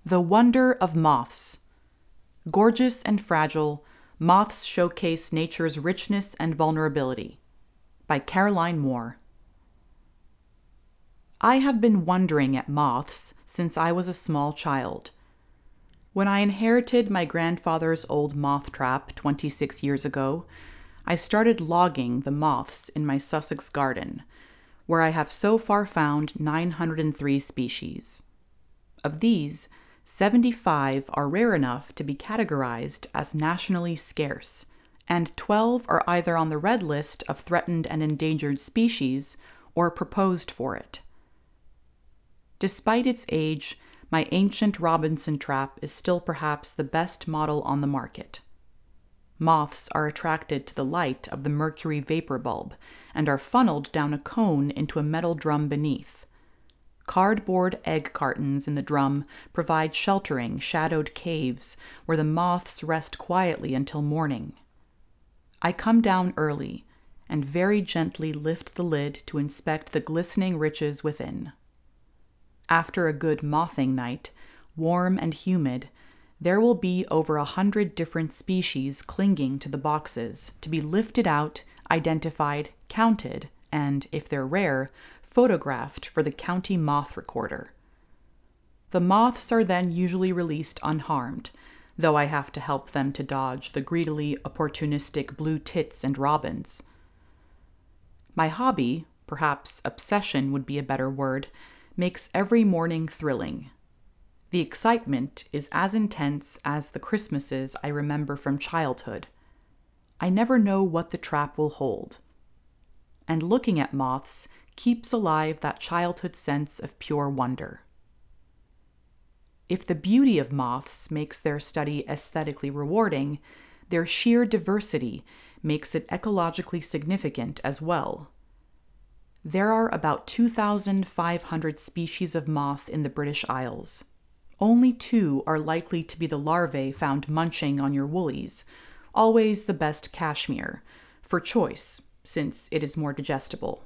The Wonder of Moths. Gorgeous and fragile, moths showcase nature's richness and vulnerability. By Caroline Moore. I have been wondering at moths since I was a small child. When I inherited my grandfather's old moth trap 26 years ago, I started logging the moths in my Sussex garden, where I have so far found 903 species. Of these, 75 are rare enough to be categorized as nationally scarce, and 12 are either on the red list of threatened and endangered species or proposed for it. Despite its age, my ancient Robinson trap is still perhaps the best model on the market. Moths are attracted to the light of the mercury vapor bulb and are funneled down a cone into a metal drum beneath. Cardboard egg cartons in the drum provide sheltering, shadowed caves where the moths rest quietly until morning. I come down early and very gently lift the lid to inspect the glistening riches within. After a good mothing night, warm and humid, there will be over 100 different species clinging to the boxes to be lifted out, identified, counted, and, if they're rare, photographed for the county moth recorder. The moths are then usually released unharmed, though I have to help them to dodge the greedily opportunistic blue tits and robins. My hobby, perhaps obsession would be a better word, makes every morning thrilling. The excitement is as intense as the Christmases I remember from childhood. I never know what the trap will hold. And looking at moths keeps alive that childhood sense of pure wonder. If the beauty of moths makes their study aesthetically rewarding, their sheer diversity makes it ecologically significant as well. There are about 2,500 species of moth in the British Isles. Only 2 are likely to be the larvae found munching on your woolies, always the best cashmere, for choice, since it is more digestible.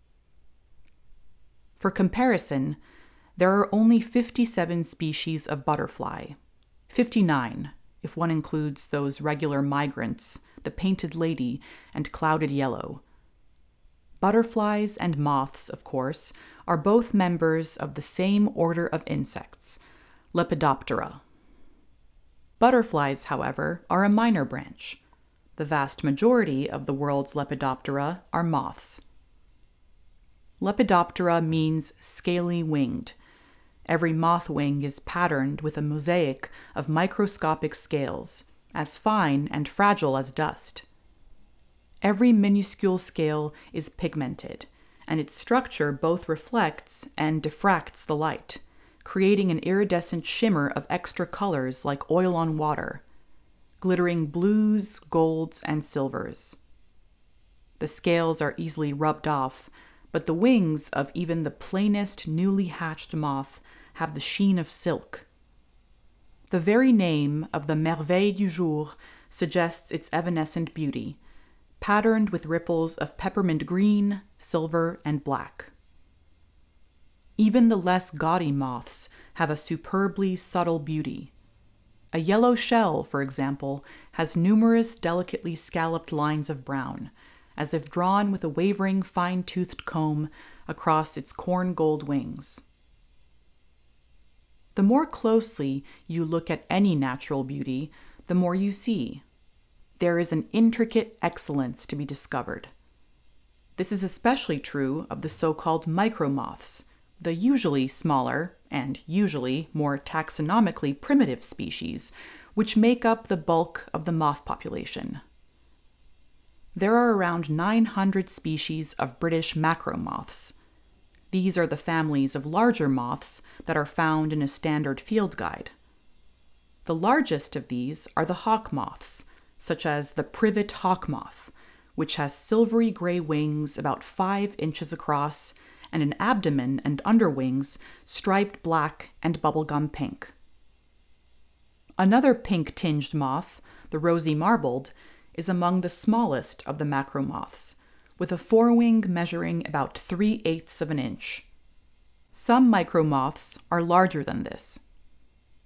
For comparison, there are only 57 species of butterfly, 59 if one includes those regular migrants, the painted lady and clouded yellow. Butterflies and moths, of course, are both members of the same order of insects, Lepidoptera. Butterflies, however, are a minor branch. The vast majority of the world's Lepidoptera are moths. Lepidoptera means scaly-winged. Every moth wing is patterned with a mosaic of microscopic scales, as fine and fragile as dust. Every minuscule scale is pigmented, and its structure both reflects and diffracts the light, creating an iridescent shimmer of extra colors like oil on water, glittering blues, golds, and silvers. The scales are easily rubbed off, but the wings of even the plainest newly hatched moth have the sheen of silk. The very name of the merveille du jour suggests its evanescent beauty, patterned with ripples of peppermint green, silver, and black. Even the less gaudy moths have a superbly subtle beauty. A yellow shell, for example, has numerous delicately scalloped lines of brown, as if drawn with a wavering fine-toothed comb across its corn gold wings. The more closely you look at any natural beauty, the more you see. There is an intricate excellence to be discovered. This is especially true of the so-called micromoths, the usually smaller and usually more taxonomically primitive species, which make up the bulk of the moth population. There are around 900 species of British macromoths. These are the families of larger moths that are found in a standard field guide. The largest of these are the hawk moths, such as the privet hawk moth, which has silvery gray wings about 5 inches across and an abdomen and underwings striped black and bubblegum pink. Another pink-tinged moth, the rosy marbled, is among the smallest of the macromoths, with a forewing measuring about 3/8 of an inch. Some micromoths are larger than this.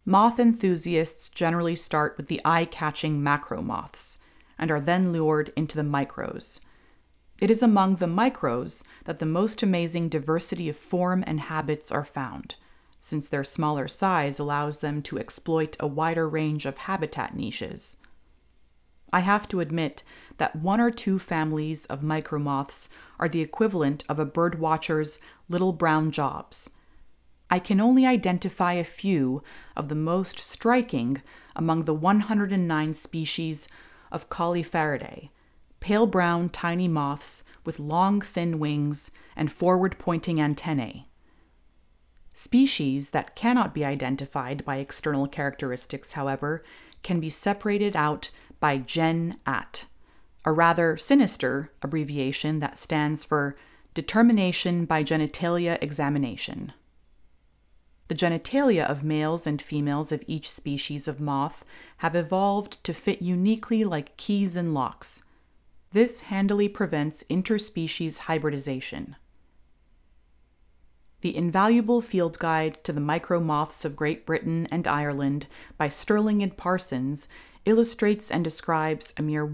Moth enthusiasts generally start with the eye-catching macro moths and are then lured into the micros. It is among the micros that the most amazing diversity of form and habits are found, since their smaller size allows them to exploit a wider range of habitat niches. I have to admit that one or two families of micromoths are the equivalent of a birdwatcher's little brown jobs. I can only identify a few of the most striking among the 109 species of Colliferidae, pale brown tiny moths with long thin wings and forward-pointing antennae. Species that cannot be identified by external characteristics, however, can be separated out by GEN-AT, a rather sinister abbreviation that stands for Determination by Genitalia Examination. The genitalia of males and females of each species of moth have evolved to fit uniquely like keys and locks. This handily prevents interspecies hybridization. The invaluable field guide to the micromoths of Great Britain and Ireland by Sterling and Parsons illustrates and describes a mere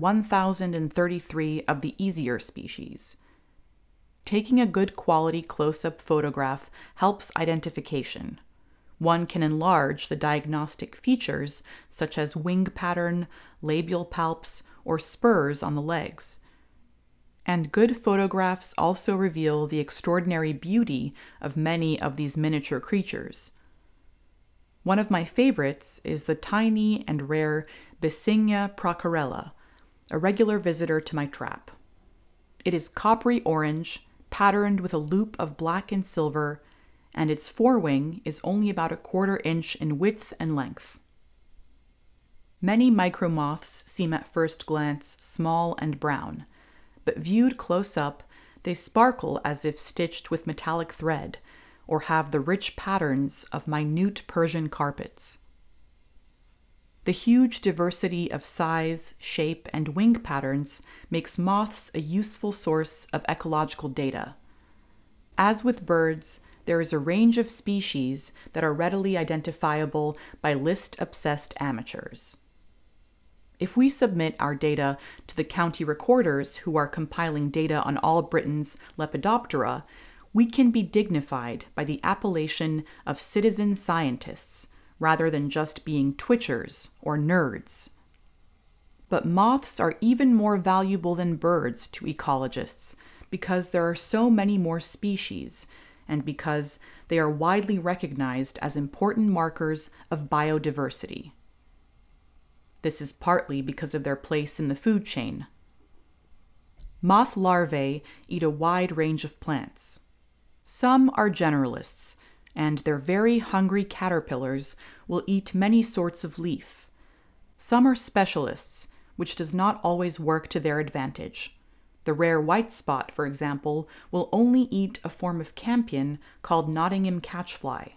1,033 of the easier species. Taking a good quality close-up photograph helps identification. One can enlarge the diagnostic features such as wing pattern, labial palps, or spurs on the legs. And good photographs also reveal the extraordinary beauty of many of these miniature creatures. One of my favorites is the tiny and rare Byssingnia procarella, a regular visitor to my trap. It is coppery orange, patterned with a loop of black and silver, and its forewing is only about a 1/4 inch in width and length. Many micromoths seem at first glance small and brown, but viewed close up, they sparkle as if stitched with metallic thread, or have the rich patterns of minute Persian carpets. The huge diversity of size, shape, and wing patterns makes moths a useful source of ecological data. As with birds, there is a range of species that are readily identifiable by list-obsessed amateurs. If we submit our data to the county recorders who are compiling data on all Britain's Lepidoptera, we can be dignified by the appellation of citizen scientists, rather than just being twitchers or nerds. But moths are even more valuable than birds to ecologists because there are so many more species, and because they are widely recognized as important markers of biodiversity. This is partly because of their place in the food chain. Moth larvae eat a wide range of plants. Some are generalists, and their very hungry caterpillars will eat many sorts of leaf. Some are specialists, which does not always work to their advantage. The rare white spot, for example, will only eat a form of campion called Nottingham catchfly.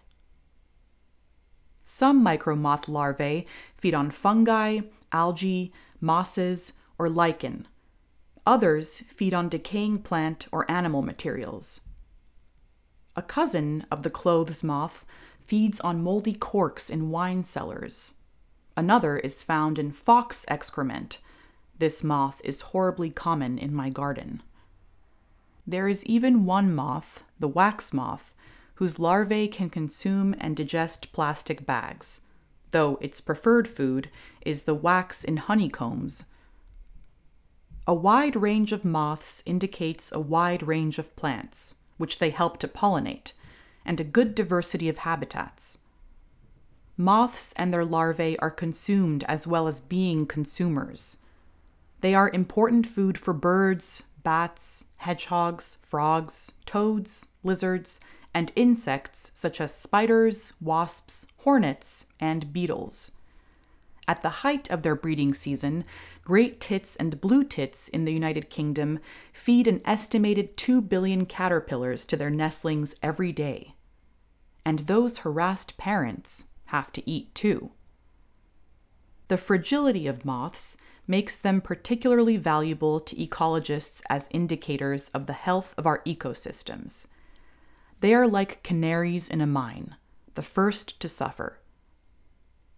Some micromoth larvae feed on fungi, algae, mosses, or lichen. Others feed on decaying plant or animal materials. A cousin of the clothes moth feeds on moldy corks in wine cellars. Another is found in fox excrement. This moth is horribly common in my garden. There is even one moth, the wax moth, whose larvae can consume and digest plastic bags, though its preferred food is the wax in honeycombs. A wide range of moths indicates a wide range of plants, which they help to pollinate, and a good diversity of habitats. Moths and their larvae are consumed as well as being consumers. They are important food for birds, bats, hedgehogs, frogs, toads, lizards, and insects such as spiders, wasps, hornets, and beetles. At the height of their breeding season, great tits and blue tits in the United Kingdom feed an estimated 2 billion caterpillars to their nestlings every day. And those harassed parents have to eat too. The fragility of moths makes them particularly valuable to ecologists as indicators of the health of our ecosystems. They are like canaries in a mine, the first to suffer.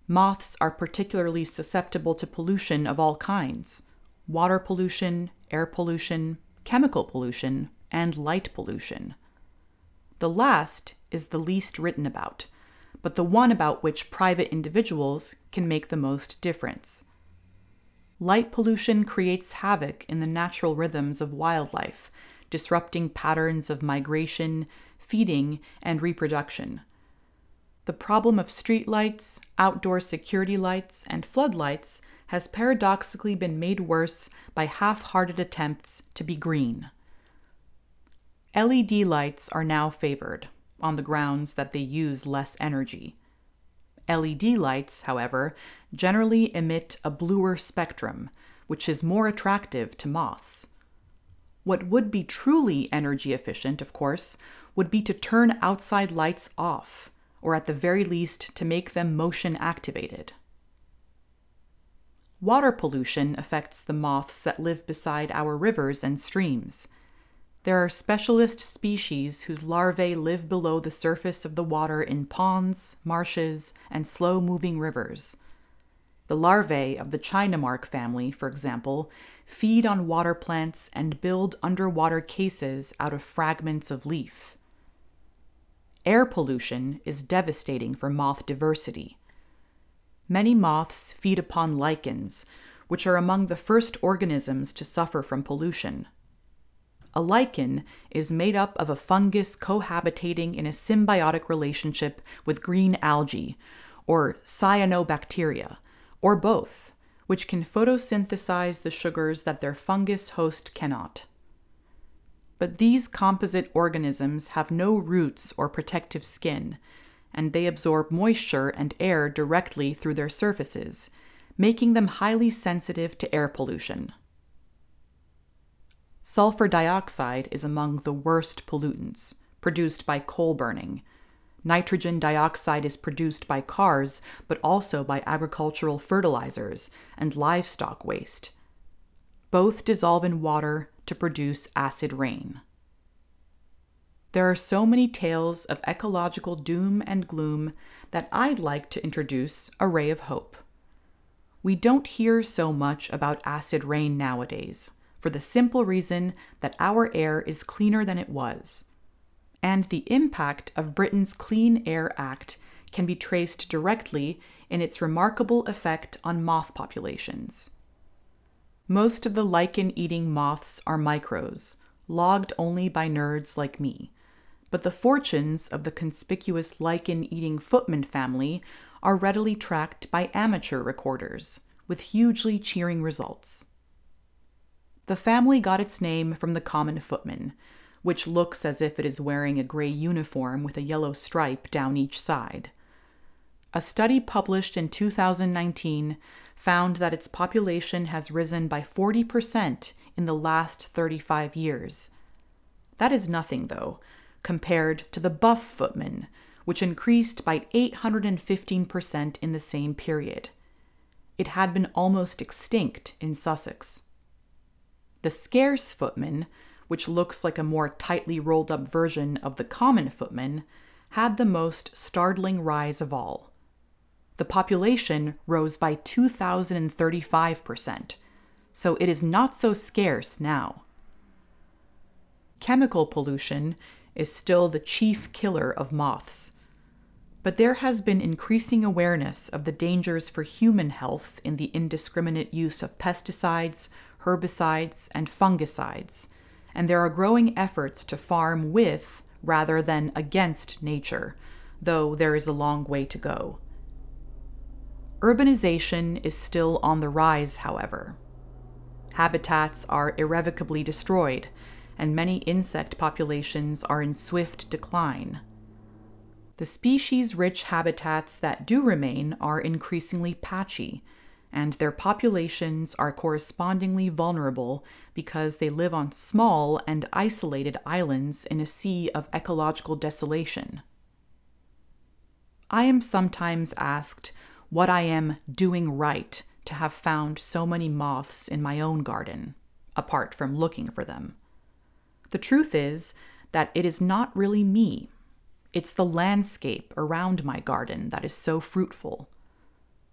Moths are particularly susceptible to pollution of all kinds: water pollution, air pollution, chemical pollution, and light pollution. The last is the least written about, but the one about which private individuals can make the most difference. Light pollution creates havoc in the natural rhythms of wildlife, disrupting patterns of migration, feeding, and reproduction. The problem of streetlights, outdoor security lights, and floodlights has paradoxically been made worse by half-hearted attempts to be green. LED lights are now favored, on the grounds that they use less energy. LED lights, however, generally emit a bluer spectrum, which is more attractive to moths. What would be truly energy efficient, of course, would be to turn outside lights off, or at the very least to make them motion activated. Water pollution affects the moths that live beside our rivers and streams. There are specialist species whose larvae live below the surface of the water in ponds, marshes, and slow-moving rivers. The larvae of the Chinamark family, for example, feed on water plants and build underwater cases out of fragments of leaf. Air pollution is devastating for moth diversity. Many moths feed upon lichens, which are among the first organisms to suffer from pollution. A lichen is made up of a fungus cohabitating in a symbiotic relationship with green algae, or cyanobacteria, or both, which can photosynthesize the sugars that their fungus host cannot. But these composite organisms have no roots or protective skin, and they absorb moisture and air directly through their surfaces, making them highly sensitive to air pollution. Sulfur dioxide is among the worst pollutants, produced by coal burning. Nitrogen dioxide is produced by cars, but also by agricultural fertilizers and livestock waste. Both dissolve in water to produce acid rain. There are so many tales of ecological doom and gloom that I'd like to introduce a ray of hope. We don't hear so much about acid rain nowadays, for the simple reason that our air is cleaner than it was, and the impact of Britain's Clean Air Act can be traced directly in its remarkable effect on moth populations. Most of the lichen-eating moths are micros, logged only by nerds like me, but the fortunes of the conspicuous lichen-eating footman family are readily tracked by amateur recorders, with hugely cheering results. The family got its name from the common footman, which looks as if it is wearing a gray uniform with a yellow stripe down each side. A study published in 2019 found that its population has risen by 40% in the last 35 years. That is nothing, though, compared to the buff footman, which increased by 815% in the same period. It had been almost extinct in Sussex. The scarce footman, which looks like a more tightly rolled up version of the common footman, had the most startling rise of all. The population rose by 2,035%, so it is not so scarce now. Chemical pollution is still the chief killer of moths, but there has been increasing awareness of the dangers for human health in the indiscriminate use of pesticides, herbicides, and fungicides, and there are growing efforts to farm with rather than against nature, though there is a long way to go. Urbanization is still on the rise, however. Habitats are irrevocably destroyed, and many insect populations are in swift decline. The species-rich habitats that do remain are increasingly patchy, and their populations are correspondingly vulnerable because they live on small and isolated islands in a sea of ecological desolation. I am sometimes asked what I am doing right to have found so many moths in my own garden, apart from looking for them. The truth is that it is not really me. It's the landscape around my garden that is so fruitful.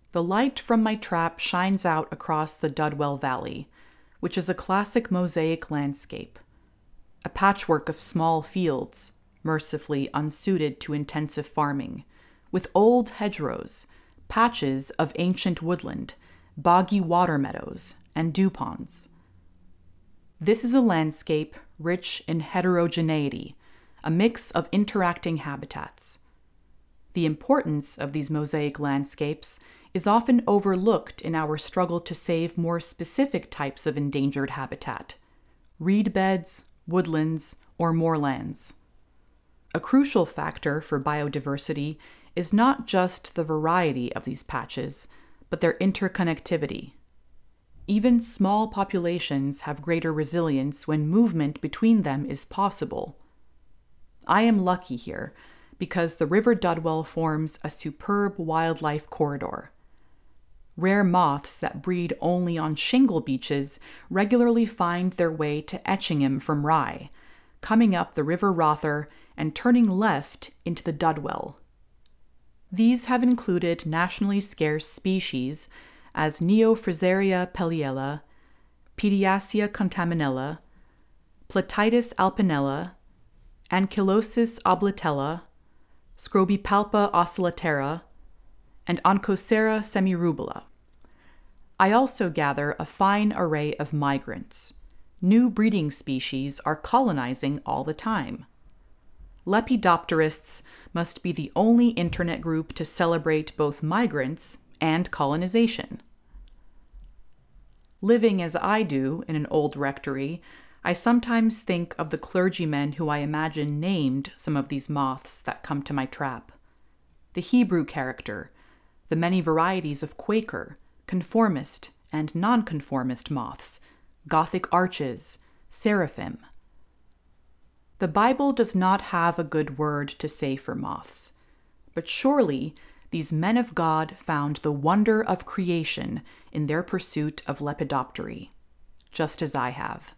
The light from my trap shines out across the Dudwell Valley, which is a classic mosaic landscape, a patchwork of small fields, mercifully unsuited to intensive farming, with old hedgerows, patches of ancient woodland, boggy water meadows, and dew ponds. This is a landscape rich in heterogeneity, a mix of interacting habitats. The importance of these mosaic landscapes is often overlooked in our struggle to save more specific types of endangered habitat: reed beds, woodlands, or moorlands. A crucial factor for biodiversity is not just the variety of these patches, but their interconnectivity. Even small populations have greater resilience when movement between them is possible. I am lucky here because the River Dudwell forms a superb wildlife corridor. Rare moths that breed only on shingle beaches regularly find their way to Etchingham from Rye, coming up the River Rother and turning left into the Dudwell. These have included nationally scarce species as Neophysaria pelliella, Pidiacea contaminella, Platytis alpinella, Ankylosis oblitella, Scrobipalpa oscillata, and Onchocerca semirubula. I also gather a fine array of migrants. New breeding species are colonizing all the time. Lepidopterists must be the only internet group to celebrate both migrants and colonization. Living as I do in an old rectory, I sometimes think of the clergymen who I imagine named some of these moths that come to my trap. The Hebrew character, the many varieties of Quaker, conformist, and nonconformist moths, Gothic arches, seraphim. The Bible does not have a good word to say for moths, but surely these men of God found the wonder of creation in their pursuit of lepidoptery, just as I have.